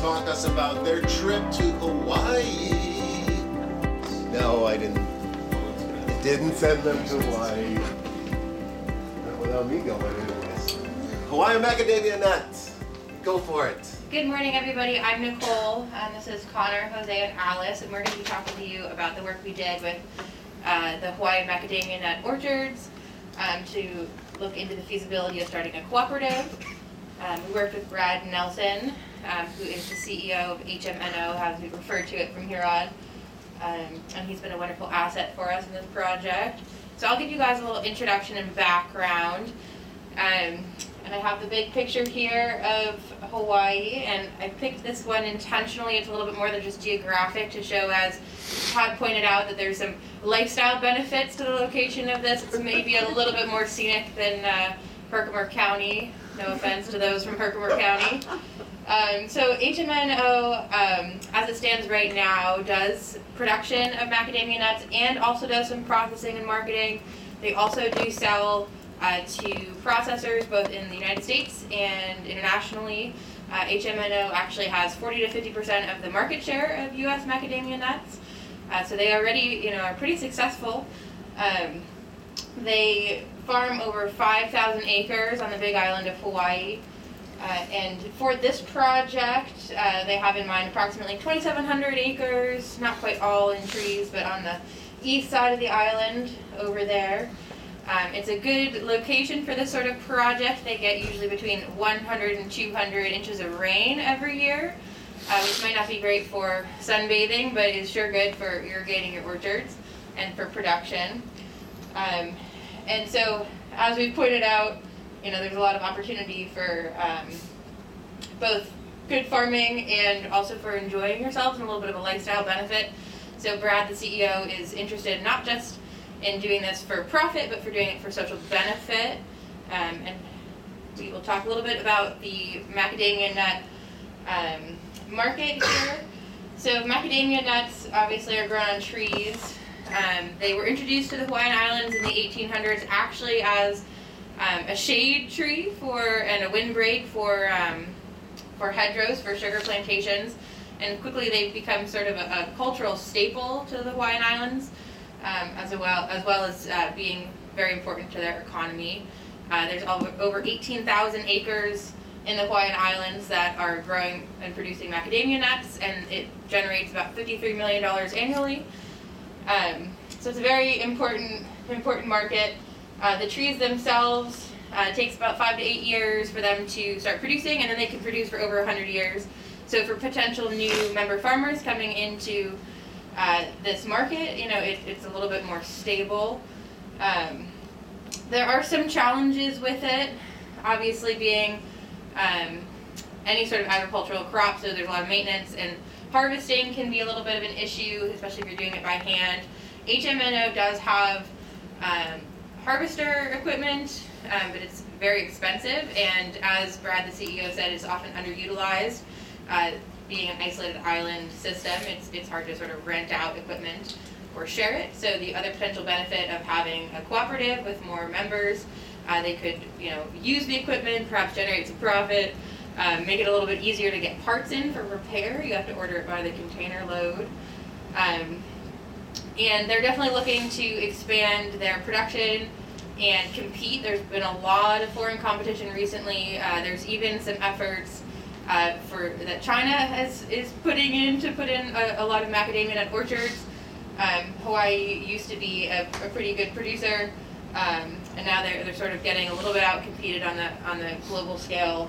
talk us about their trip to Hawaii. No, I didn't. Didn't send them to Hawaii. Not without me going anyways. Hawaiian macadamia nuts. Go for it. Good morning, everybody. I'm Nicole, and this is Connor, Jose, and Alice, and we're going to be talking to you about the work we did with the Hawaiian macadamia nut orchards to look into the feasibility of starting a cooperative. We worked with Brad Nelson, who is the CEO of HMNO, as we refer to it from here on, and he's been a wonderful asset for us in this project. So I'll give you guys a little introduction and background. And I have the big picture here of Hawaii, and I picked this one intentionally. It's a little bit more than just geographic to show, as Todd pointed out, that there's some lifestyle benefits to the location of this. It's maybe a little bit more scenic than Herkimer County. No offense to those from Herkimer County. So HMNO, as it stands right now, does production of macadamia nuts and also does some processing and marketing. They also do sell to processors both in the United States and internationally. HMNO actually has 40 to 50% of the market share of U.S. macadamia nuts. So they already, are pretty successful. They farm over 5,000 acres on the Big Island of Hawaii. And for this project, they have in mind approximately 2,700 acres, not quite all in trees, but on the east side of the island over there. It's a good location for this sort of project. They get usually between 100 and 200 inches of rain every year, which might not be great for sunbathing, but is sure good for irrigating your orchards and for production. And so, as we pointed out, there's a lot of opportunity for both good farming and also for enjoying yourselves and a little bit of a lifestyle benefit. So Brad, the CEO, is interested not just in doing this for profit, but for doing it for social benefit. And we will talk a little bit about the macadamia nut market here. So macadamia nuts obviously are grown on trees. They were introduced to the Hawaiian Islands in the 1800s actually as a shade tree and a windbreak for hedgerows for sugar plantations, and quickly they've become sort of a cultural staple to the Hawaiian Islands, as well as being very important to their economy. There's over 18,000 acres in the Hawaiian Islands that are growing and producing macadamia nuts, and it generates about $53 million annually. So it's a very important market. The trees themselves, it takes about 5 to 8 years for them to start producing, and then they can produce for over 100 years. So for potential new member farmers coming into this market, it's a little bit more stable. There are some challenges with it, obviously being any sort of agricultural crop, so there's a lot of maintenance, and harvesting can be a little bit of an issue, especially if you're doing it by hand. HMNO does have harvester equipment, but it's very expensive, and as Brad, the CEO, said, it's often underutilized. Being an isolated island system, it's hard to sort of rent out equipment or share it. So the other potential benefit of having a cooperative with more members, they could use the equipment, perhaps generate some profit, make it a little bit easier to get parts in for repair. You have to order it by the container load. And they're definitely looking to expand their production and compete. There's been a lot of foreign competition recently. There's even some efforts that China is putting in a lot of macadamia nut orchards. Hawaii used to be a pretty good producer, and now they're sort of getting a little bit out competed on the global scale.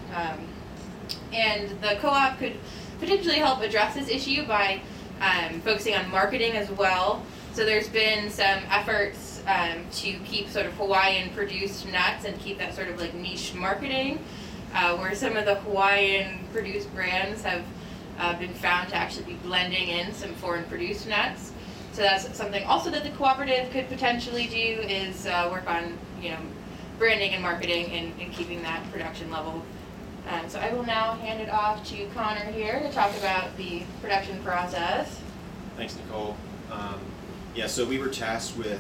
And the co-op could potentially help address this issue by focusing on marketing as well. So there's been some efforts to keep sort of Hawaiian produced nuts and keep that sort of like niche marketing, where some of the Hawaiian produced brands have been found to actually be blending in some foreign produced nuts. So that's something also that the cooperative could potentially do, is work on branding and marketing and keeping that production level. So I will now hand it off to Connor here to talk about the production process. Thanks, Nicole. So we were tasked with,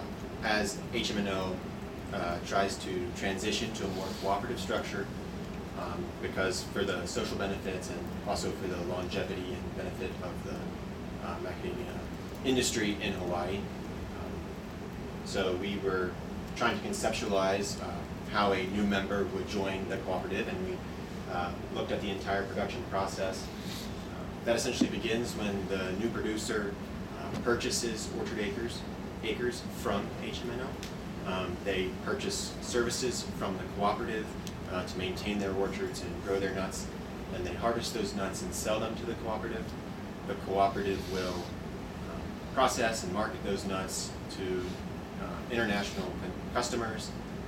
as HMNO tries to transition to a more cooperative structure, because for the social benefits and also for the longevity and benefit of the macadamia industry in Hawaii. So we were trying to conceptualize how a new member would join the cooperative, and we looked at the entire production process. That essentially begins when the new producer purchases orchard acres from HMNO. They purchase services from the cooperative to maintain their orchards and grow their nuts. Then they harvest those nuts and sell them to the cooperative. The cooperative will process and market those nuts to international customers,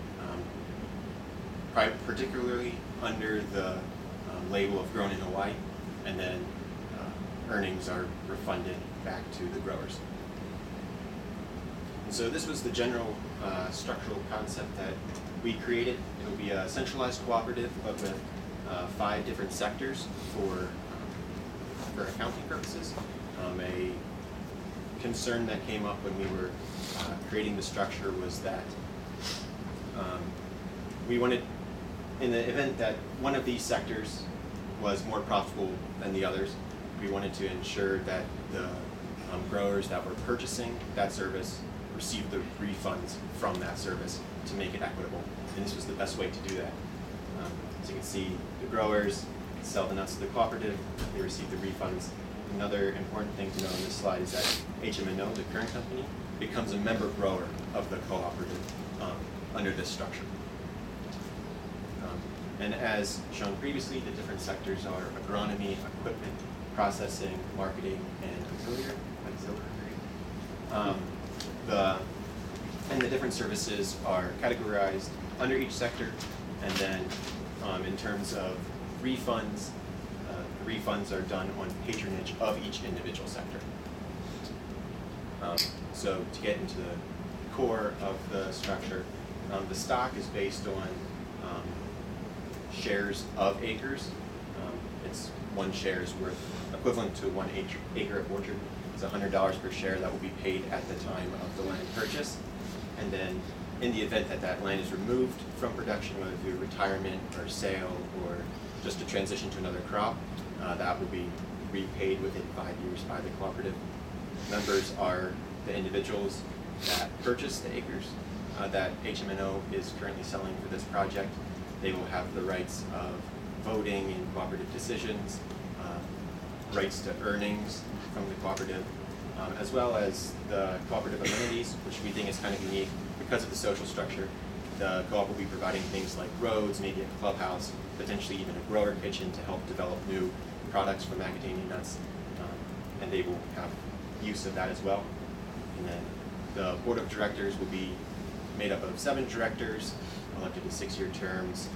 particularly under the label of Grown in Hawaii, and then earnings are refunded back to the growers. And so this was the general structural concept that we created. It will be a centralized cooperative, but with 5 different sectors for accounting purposes. A concern that came up when we were creating the structure was that we wanted, in the event that one of these sectors was more profitable than the others, we wanted to ensure that the growers that were purchasing that service received the refunds from that service to make it equitable. And this was the best way to do that. As you can see, the growers sell the nuts to the cooperative, they receive the refunds. Another important thing to know on this slide is that HMNO, the current company, becomes a member grower of the cooperative under this structure. And as shown previously, the different sectors are agronomy, equipment, processing, marketing, and auxiliary. And the different services are categorized under each sector, and then in terms of refunds, the refunds are done on patronage of each individual sector. So to get into the core of the structure, the stock is based on shares of acres. It's 1 share is worth equivalent to 1 acre of orchard. It's $100 per share that will be paid at the time of the land purchase. And then in the event that that land is removed from production, whether through retirement or sale or just a transition to another crop, that will be repaid within 5 years by the cooperative. Members are the individuals that purchase the acres that HMNO is currently selling for this project. They will have the rights of voting in cooperative decisions, rights to earnings from the cooperative, as well as the cooperative amenities, which we think is kind of unique because of the social structure. The co-op will be providing things like roads, maybe a clubhouse, potentially even a grower kitchen to help develop new products from macadamia nuts, and they will have use of that as well. And then the board of directors will be made up of 7 directors, elected to 6-year terms.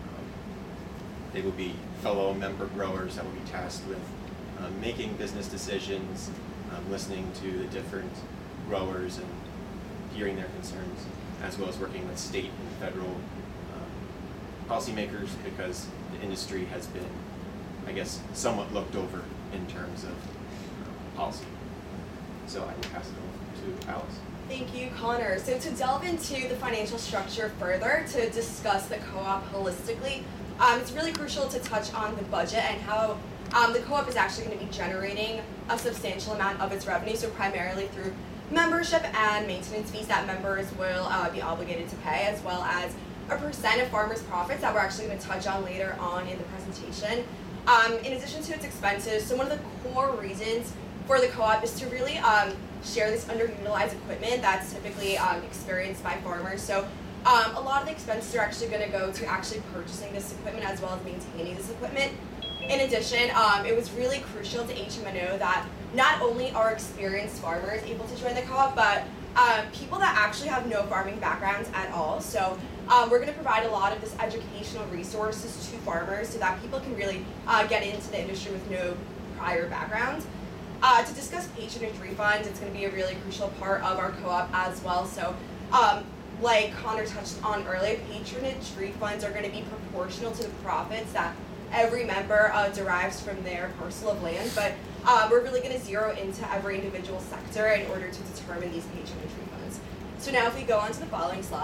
They will be fellow member growers that will be tasked with making business decisions, listening to the different growers and hearing their concerns, as well as working with state and federal policymakers, because the industry has been, I guess, somewhat looked over in terms of policy. So I will pass it over to Alice. Thank you, Connor. So to delve into the financial structure further, to discuss the co-op holistically, it's really crucial to touch on the budget and how the co-op is actually going to be generating a substantial amount of its revenue, so primarily through membership and maintenance fees that members will be obligated to pay, as well as a % of farmers' profits that we're actually going to touch on later on in the presentation. In addition to its expenses, so one of the core reasons for the co-op is to really share this underutilized equipment that's typically experienced by farmers. So a lot of the expenses are actually going to go to actually purchasing this equipment as well as maintaining this equipment. In addition, it was really crucial to HMNO that not only are experienced farmers able to join the co-op, but people that actually have no farming backgrounds at all. So we're going to provide a lot of this educational resources to farmers so that people can really get into the industry with no prior background. To discuss patronage refunds, it's going to be a really crucial part of our co-op as well. So like Connor touched on earlier, patronage refunds are going to be proportional to the profits that every member derives from their parcel of land, but we're really going to zero into every individual sector in order to determine these patronage refunds. So now if we go on to the following slide,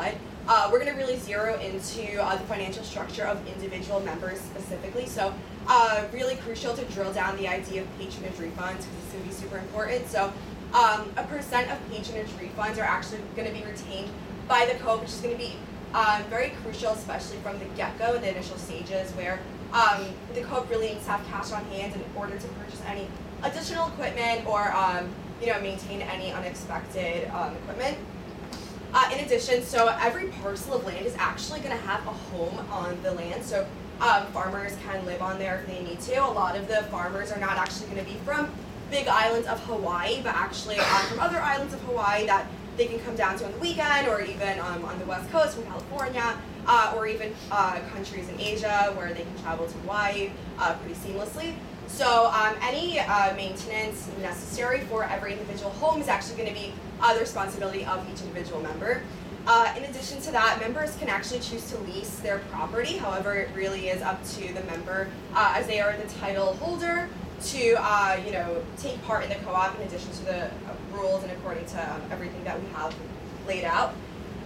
we're going to really zero into the financial structure of individual members specifically. So really crucial to drill down the idea of patronage refunds because it's going to be super important. So a percent of patronage refunds are actually going to be retained by the co-op, which is going to be very crucial, especially from the get-go in the initial stages where the co-op really needs to have cash on hand in order to purchase any additional equipment or maintain any unexpected equipment. In addition, so every parcel of land is actually going to have a home on the land. So farmers can live on there if they need to. A lot of the farmers are not actually going to be from big islands of Hawaii, but actually from other islands of Hawaii that they can come down to on the weekend, or even on the West Coast from California, or even countries in Asia where they can travel to Hawaii pretty seamlessly. So any maintenance necessary for every individual home is actually going to be the responsibility of each individual member. In addition to that, members can actually choose to lease their property. However, it really is up to the member, as they are the title holder, to take part in the co-op in addition to the rules and according to everything that we have laid out.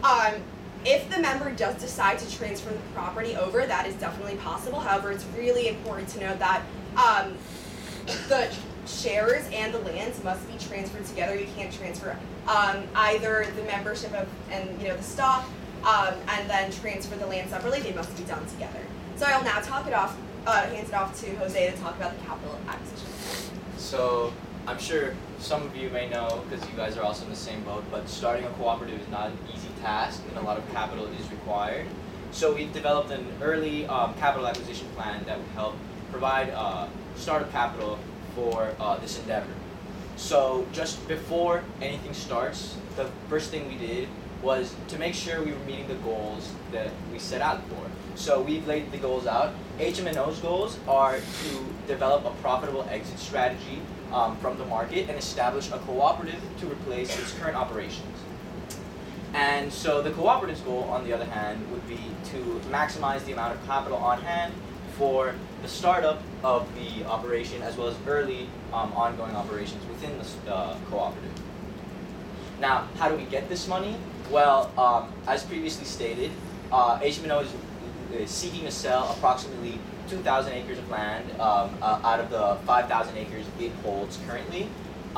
If the member does decide to transfer the property over, that is definitely possible. However, it's really important to note that the shares and the lands must be transferred together. You can't transfer either the membership and the stock and then transfer the land separately. They must be done together. So I'll now hand it off to Jose to talk about the capital acquisition. So I'm sure some of you may know, because you guys are also in the same boat, but starting a cooperative is not an easy task and a lot of capital is required. So we've developed an early capital acquisition plan that would help provide startup capital for this endeavor. So just before anything starts, the first thing we did was to make sure we were meeting the goals that we set out for. So we've laid the goals out. HMNO's goals are to develop a profitable exit strategy from the market and establish a cooperative to replace its current operations. And so the cooperative's goal, on the other hand, would be to maximize the amount of capital on hand for the startup of the operation as well as early ongoing operations within the cooperative. Now, how do we get this money? Well, as previously stated, HMNO is seeking to sell approximately 2,000 acres of land out of the 5,000 acres it holds currently.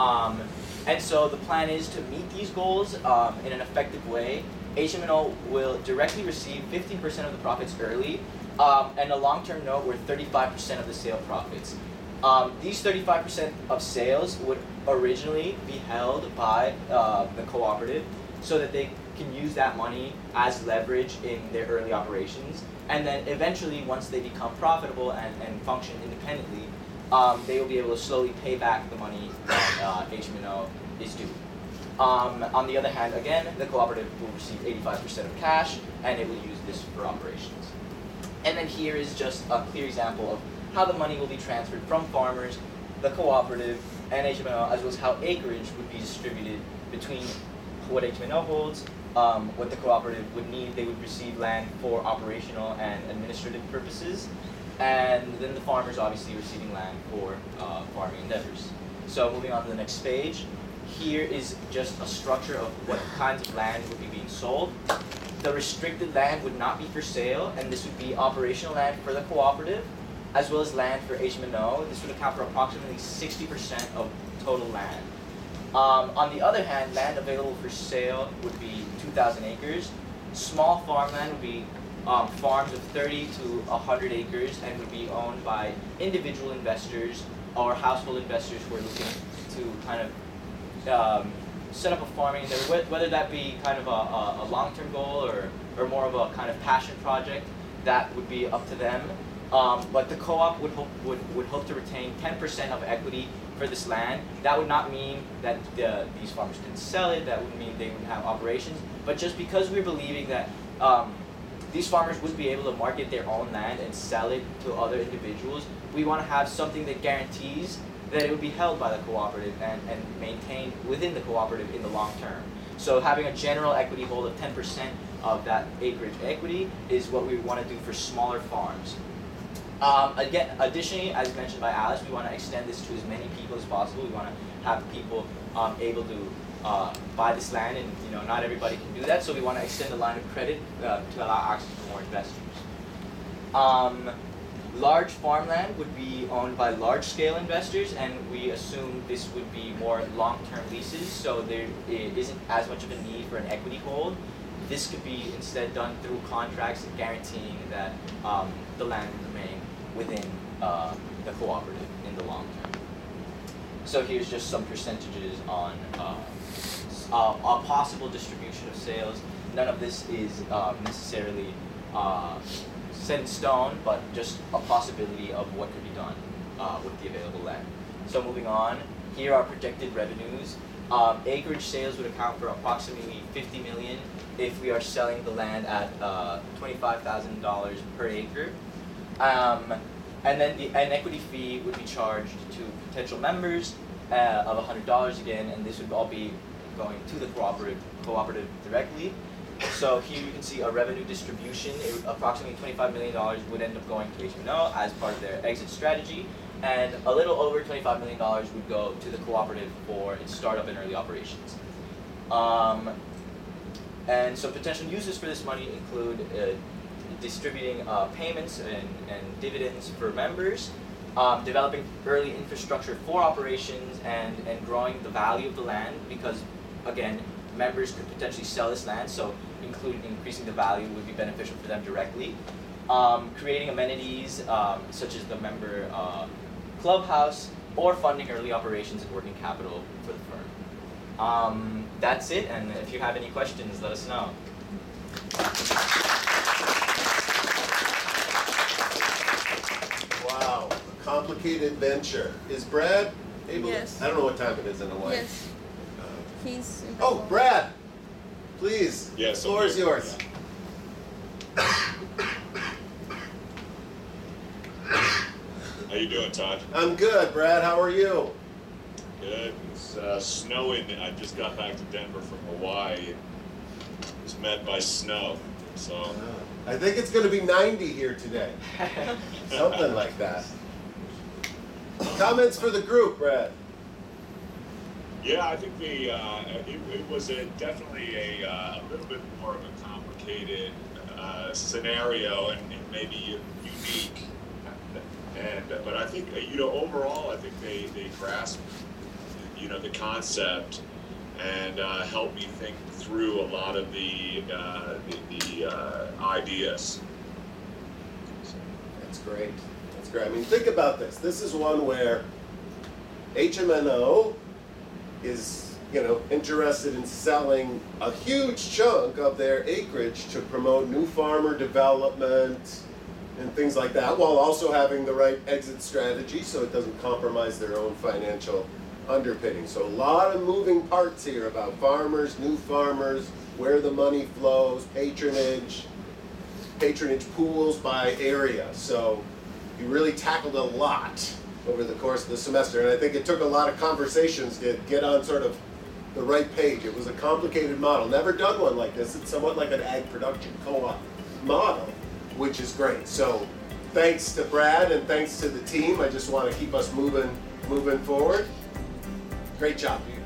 And so the plan is to meet these goals in an effective way. HMNO will directly receive 15% of the profits early, and a long-term note where 35% of the sale profits. These 35% of sales would originally be held by the cooperative so that they can use that money as leverage in their early operations. And then eventually, once they become profitable and function independently, they will be able to slowly pay back the money that HMNO is due. On the other hand, again, the cooperative will receive 85% of cash, and it will use this for operations. And then here is just a clear example of how the money will be transferred from farmers, the cooperative, and HMNO, as well as how acreage would be distributed between what HMNO holds, what the cooperative would need. They would receive land for operational and administrative purposes, and then the farmers obviously receiving land for farming endeavors. So moving on to the next page, here is just a structure of what kinds of land would be being sold. The restricted land would not be for sale, and this would be operational land for the cooperative, as well as land for HMNO. This would account for approximately 60% of total land. On the other hand, land available for sale would be 2,000 acres. Small farmland would be farms of 30 to 100 acres and would be owned by individual investors or household investors who are looking to kind of set up a farming endeavor, whether that be kind of a long-term goal or more of a kind of passion project. That would be up to them. But the co-op would hope to retain 10% of equity for this land. That would not mean that these farmers couldn't sell it. That would mean they wouldn't have operations. But just because we're believing that these farmers would be able to market their own land and sell it to other individuals, we want to have something that guarantees that it would be held by the cooperative and maintained within the cooperative in the long term. So having a general equity hold of 10% of that acreage equity is what we want to do for smaller farms. Again, additionally, as mentioned by Alice, we want to extend this to as many people as possible. We want to have people able to buy this land, and not everybody can do that. So we want to extend the line of credit to allow access to more investors. Large farmland would be owned by large-scale investors, and we assume this would be more long-term leases, so there isn't as much of a need for an equity hold. This could be instead done through contracts guaranteeing that the land will remain within the cooperative in the long term. So here's just some percentages on a possible distribution of sales. None of this is necessarily set in stone, but just a possibility of what could be done with the available land. So moving on, here are projected revenues. Acreage sales would account for approximately $50 million if we are selling the land at $25,000 per acre. And then an equity fee would be charged to potential members of $100 again, and this would all be going to the cooperative directly. So here you can see a revenue distribution. Approximately $25 million would end up going to HMNO as part of their exit strategy, and a little over $25 million would go to the cooperative for its startup and early operations. And so potential uses for this money include distributing payments and dividends for members, developing early infrastructure for operations, and growing the value of the land, because again, members could potentially sell this land, so increasing the value would be beneficial for them directly. Creating amenities such as the member clubhouse, or funding early operations and working capital for the firm. That's it, and if you have any questions, let us know. Wow, a complicated venture. Is Brad able Yes. to? I don't know what time it is in Hawaii. Yes, he's. Oh, Brad, please. Yes, the floor is yours. How you doing, Todd? I'm good, Brad. How are you? Good. It's snowing. I just got back to Denver from Hawaii. Was met by snow. So I think it's going to be 90 here today. Something like that. Comments for the group, Brad? yeah, I think it was definitely a little bit more of a complicated scenario and maybe unique. But I think overall I think they grasped the concept and helped me think through a lot of the ideas. That's great. That's great. I mean, think about this. This is one where HMNO is, interested in selling a huge chunk of their acreage to promote new farmer development and things like that, while also having the right exit strategy so it doesn't compromise their own financial underpinning. So a lot of moving parts here about farmers, new farmers, where the money flows, patronage pools by area. So you really tackled a lot over the course of the semester, and I think it took a lot of conversations to get on sort of the right page. It was a complicated model. Never done one like this. It's somewhat like an ag production co-op model, which is great. So thanks to Brad and thanks to the team. I just want to keep us moving forward. Great job.